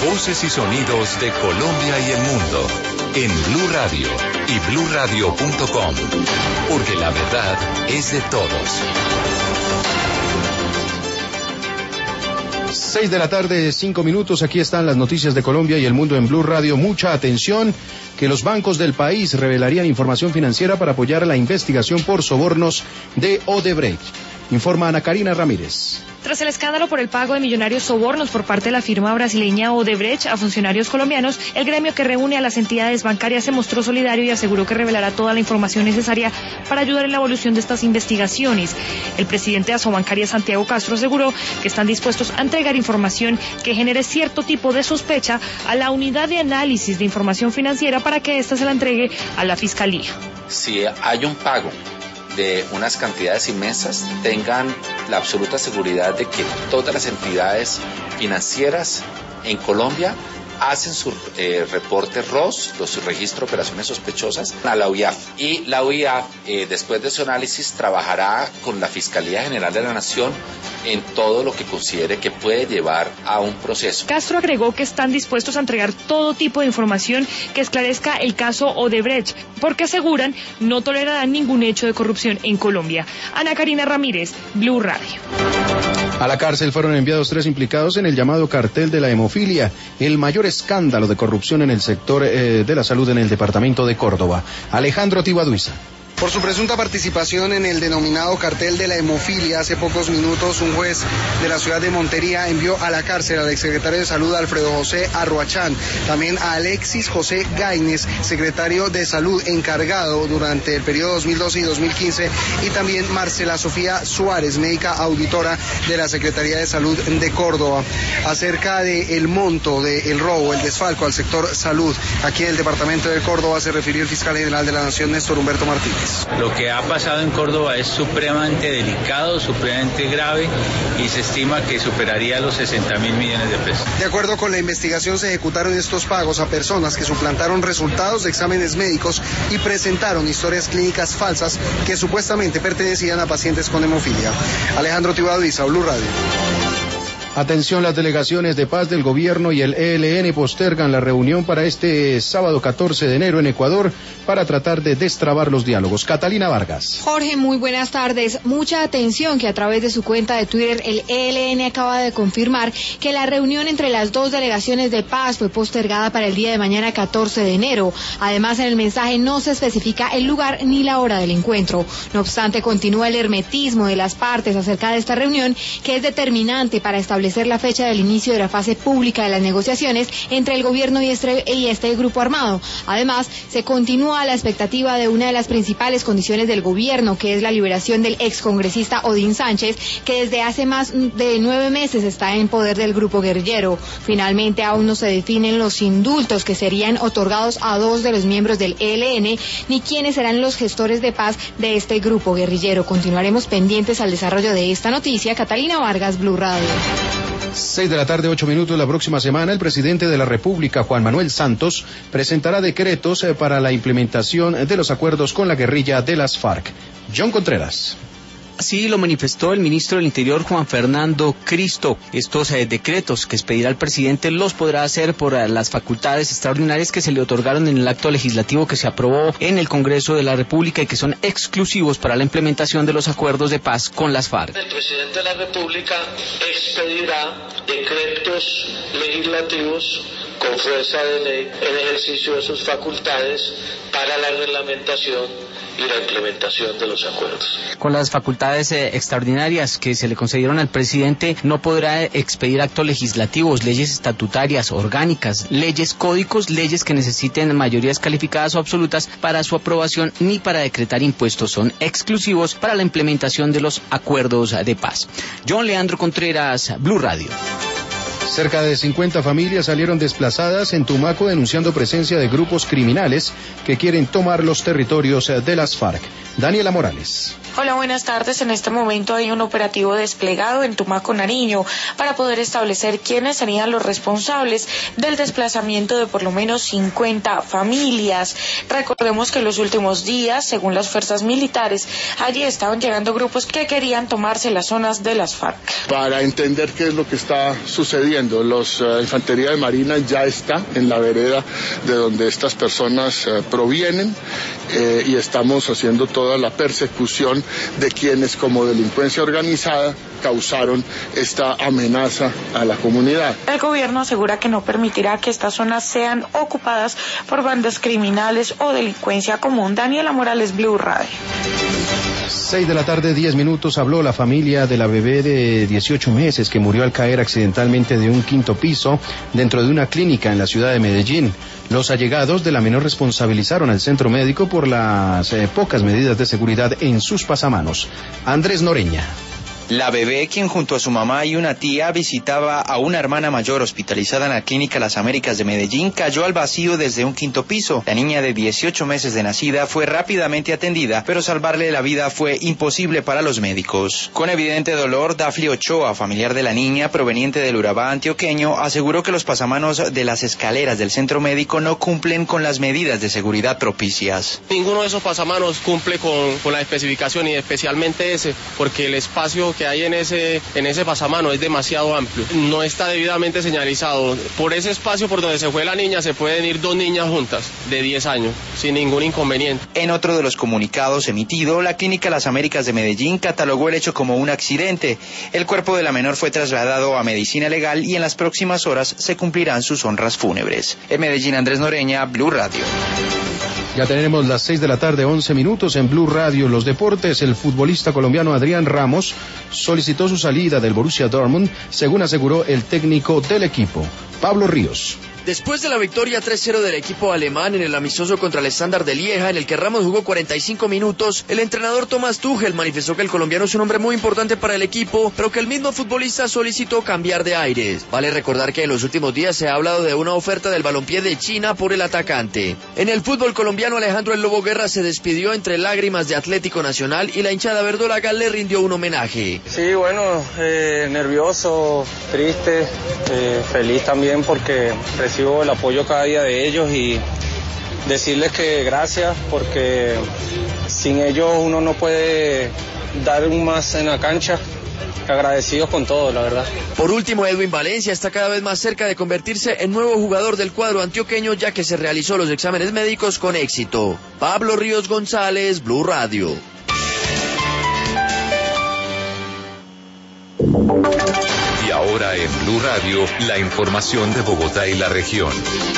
Voces y sonidos de Colombia y el mundo en Blue Radio y bluradio.com, porque la verdad es de todos. 6 de la tarde, 5 minutos. Aquí están las noticias de Colombia y el mundo en Blue Radio. Mucha atención, que los bancos del país revelarían información financiera para apoyar la investigación por sobornos de Odebrecht. Informa Ana Karina Ramírez. Tras el escándalo por el pago de millonarios sobornos por parte de la firma brasileña Odebrecht a funcionarios colombianos, el gremio que reúne a las entidades bancarias se mostró solidario y aseguró que revelará toda la información necesaria para ayudar en la evolución de estas investigaciones. El presidente de Asobancaria, Santiago Castro, aseguró que están dispuestos a entregar información que genere cierto tipo de sospecha a la unidad de análisis de información financiera para que ésta se la entregue a la Fiscalía. Si hay un pago de unas cantidades inmensas, tengan la absoluta seguridad de que todas las entidades financieras en Colombia hacen su reporte ROS, su registro de operaciones sospechosas, a la UIAF. Y la UIAF, después de su análisis, trabajará con la Fiscalía General de la Nación en todo lo que considere que puede llevar a un proceso. Castro agregó que están dispuestos a entregar todo tipo de información que esclarezca el caso Odebrecht, porque aseguran no tolerarán ningún hecho de corrupción en Colombia. Ana Karina Ramírez, Blue Radio. A la cárcel fueron enviados 3 implicados en el llamado cartel de la hemofilia, el mayor escándalo de corrupción en el sector de la salud en el departamento de Córdoba. Alejandro Tibaduiza. Por su presunta participación en el denominado cartel de la hemofilia, hace pocos minutos un juez de la ciudad de Montería envió a la cárcel al exsecretario de Salud Alfredo José Arruachán, también a Alexis José Gaines, secretario de Salud encargado durante el periodo 2012 y 2015, y también Marcela Sofía Suárez, médica auditora de la Secretaría de Salud de Córdoba, acerca del monto del robo, el desfalco al sector salud aquí en el departamento de Córdoba. Se refirió el fiscal general de la Nación, Néstor Humberto Martínez. Lo que ha pasado en Córdoba es supremamente delicado, supremamente grave, y se estima que superaría los 60.000 millones de pesos. De acuerdo con la investigación, se ejecutaron estos pagos a personas que suplantaron resultados de exámenes médicos y presentaron historias clínicas falsas que supuestamente pertenecían a pacientes con hemofilia. Alejandro Tibaduiza, Blue Radio. Atención, las delegaciones de paz del gobierno y el ELN postergan la reunión para este sábado 14 de enero en Ecuador para tratar de destrabar los diálogos. Catalina Vargas. Jorge, muy buenas tardes. Mucha atención, que a través de su cuenta de Twitter el ELN acaba de confirmar que la reunión entre las 2 delegaciones de paz fue postergada para el día de mañana 14 de enero. Además, en el mensaje no se especifica el lugar ni la hora del encuentro. No obstante, continúa el hermetismo de las partes acerca de esta reunión, que es determinante para establecer la fecha del inicio de la fase pública de las negociaciones entre el gobierno y este grupo armado. Además, se continúa la expectativa de una de las principales condiciones del gobierno, que es la liberación del excongresista Odín Sánchez, que desde hace más de 9 meses está en poder del grupo guerrillero. Finalmente, aún no se definen los indultos que serían otorgados a 2 de los miembros del ELN, ni quiénes serán los gestores de paz de este grupo guerrillero. Continuaremos pendientes al desarrollo de esta noticia. Catalina Vargas, Blue Radio. 6 de la tarde, 8 minutos. La próxima semana, el presidente de la República, Juan Manuel Santos, presentará decretos para la implementación de los acuerdos con la guerrilla de las FARC. John Contreras. Así lo manifestó el ministro del Interior, Juan Fernando Cristo. Estos decretos que expedirá el presidente los podrá hacer por las facultades extraordinarias que se le otorgaron en el acto legislativo que se aprobó en el Congreso de la República y que son exclusivos para la implementación de los acuerdos de paz con las FARC. El presidente de la República expedirá decretos legislativos con fuerza de ley en ejercicio de sus facultades para la reglamentación y la implementación de los acuerdos. Con las facultades extraordinarias que se le concedieron al presidente, no podrá expedir actos legislativos, leyes estatutarias, orgánicas, leyes, códigos, leyes que necesiten mayorías calificadas o absolutas para su aprobación, ni para decretar impuestos. Son exclusivos para la implementación de los acuerdos de paz. John Leandro Contreras, Blue Radio. Cerca de 50 familias salieron desplazadas en Tumaco denunciando presencia de grupos criminales que quieren tomar los territorios de las FARC. Daniela Morales. Hola, buenas tardes. En este momento hay un operativo desplegado en Tumaco, Nariño, para poder establecer quiénes serían los responsables del desplazamiento de por lo menos 50 familias. Recordemos que en los últimos días, según las fuerzas militares, allí estaban llegando grupos que querían tomarse las zonas de las FARC. Para entender qué es lo que está sucediendo haciendo. La Infantería de Marina ya está en la vereda de donde estas personas provienen y estamos haciendo toda la persecución de quienes como delincuencia organizada causaron esta amenaza a la comunidad. El gobierno asegura que no permitirá que estas zonas sean ocupadas por bandas criminales o delincuencia común. Daniela Morales, Blue Radio. 6 de la tarde, 10 minutos, habló la familia de la bebé de 18 meses que murió al caer accidentalmente de un quinto piso dentro de una clínica en la ciudad de Medellín. Los allegados de la menor responsabilizaron al centro médico por las pocas medidas de seguridad en sus pasamanos. Andrés Noreña. La bebé, quien junto a su mamá y una tía visitaba a una hermana mayor hospitalizada en la Clínica Las Américas de Medellín, cayó al vacío desde un quinto piso. La niña de 18 meses de nacida fue rápidamente atendida, pero salvarle la vida fue imposible para los médicos. Con evidente dolor, Dafli Ochoa, familiar de la niña proveniente del Urabá antioqueño, aseguró que los pasamanos de las escaleras del centro médico no cumplen con las medidas de seguridad propicias. Ninguno de esos pasamanos cumple con la especificación y especialmente ese, porque el espacio que hay en ese pasamano es demasiado amplio, no está debidamente señalizado. Por ese espacio por donde se fue la niña se pueden ir 2 niñas juntas de 10 años sin ningún inconveniente. En otro de los comunicados emitido, la Clínica Las Américas de Medellín catalogó el hecho como un accidente. El cuerpo de la menor fue trasladado a medicina legal y en las próximas horas se cumplirán sus honras fúnebres. En Medellín, Andrés Noreña, Blue Radio. Ya tenemos las 6 de la tarde, 11 minutos en Blue Radio. Los deportes, el futbolista colombiano Adrián Ramos solicitó su salida del Borussia Dortmund, según aseguró el técnico del equipo, Pablo Ríos. Después de la victoria 3-0 del equipo alemán en el amistoso contra el Standard de Lieja, en el que Ramos jugó 45 minutos, el entrenador Thomas Tuchel manifestó que el colombiano es un hombre muy importante para el equipo, pero que el mismo futbolista solicitó cambiar de aires. Vale recordar que en los últimos días se ha hablado de una oferta del balompié de China por el atacante. En el fútbol colombiano, Alejandro El Lobo Guerra se despidió entre lágrimas de Atlético Nacional y la hinchada verdolaga le rindió un homenaje. Sí, bueno, nervioso, triste, feliz también porque recibo el apoyo cada día de ellos y decirles que gracias, porque sin ellos uno no puede dar un más en la cancha. Agradecidos con todo, la verdad. Por último, Edwin Valencia está cada vez más cerca de convertirse en nuevo jugador del cuadro antioqueño, ya que se realizó los exámenes médicos con éxito. Pablo Ríos González, Blue Radio. Y ahora en Blue Radio, la información de Bogotá y la región.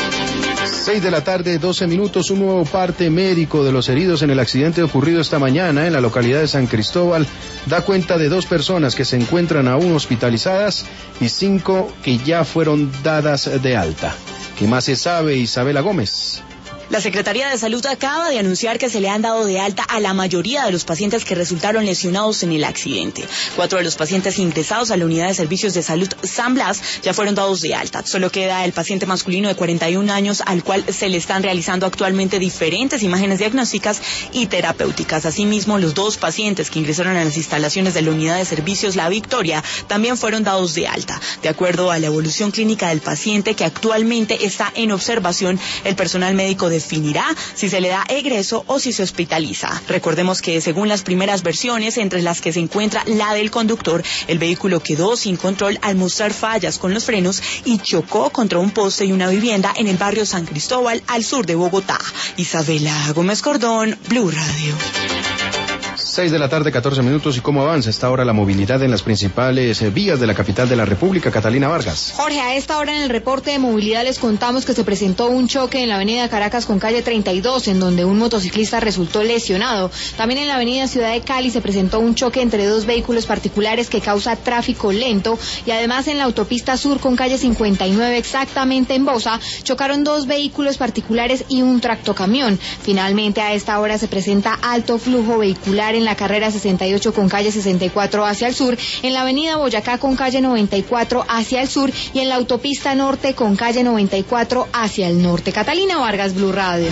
6 de la tarde, 12 minutos, un nuevo parte médico de los heridos en el accidente ocurrido esta mañana en la localidad de San Cristóbal da cuenta de 2 personas que se encuentran aún hospitalizadas y 5 que ya fueron dadas de alta. ¿Qué más se sabe, Isabela Gómez? La Secretaría de Salud acaba de anunciar que se le han dado de alta a la mayoría de los pacientes que resultaron lesionados en el accidente. 4 de los pacientes ingresados a la unidad de servicios de salud San Blas ya fueron dados de alta. Solo queda el paciente masculino de 41 años al cual se le están realizando actualmente diferentes imágenes diagnósticas y terapéuticas. Asimismo, los 2 pacientes que ingresaron a las instalaciones de la unidad de servicios La Victoria también fueron dados de alta. De acuerdo a la evolución clínica del paciente, que actualmente está en observación, el personal médico definirá si se le da egreso o si se hospitaliza. Recordemos que según las primeras versiones, entre las que se encuentra la del conductor, el vehículo quedó sin control al mostrar fallas con los frenos y chocó contra un poste y una vivienda en el barrio San Cristóbal, al sur de Bogotá. Isabela Gómez Cordón, Blue Radio. 6 de la tarde, 14 minutos. ¿Y cómo avanza esta hora la movilidad en las principales vías de la capital de la República? Catalina Vargas. Jorge, a esta hora en el reporte de movilidad les contamos que se presentó un choque en la avenida Caracas con calle 32, en donde un motociclista resultó lesionado. También en la avenida Ciudad de Cali se presentó un choque entre 2 vehículos particulares que causa tráfico lento, y además en la autopista sur con calle 59, exactamente en Bosa, chocaron 2 vehículos particulares y un tractocamión. Finalmente, a esta hora se presenta alto flujo vehicular en la carrera 68 con calle 64 hacia el sur, en la avenida Boyacá con calle 94 hacia el sur y en la autopista norte con calle 94 hacia el norte. Catalina Vargas, Blue Radio.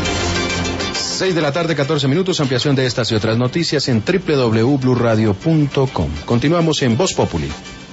6 de la tarde, 14 minutos. Ampliación de estas y otras noticias en www.bluradio.com. Continuamos en Voz Populi.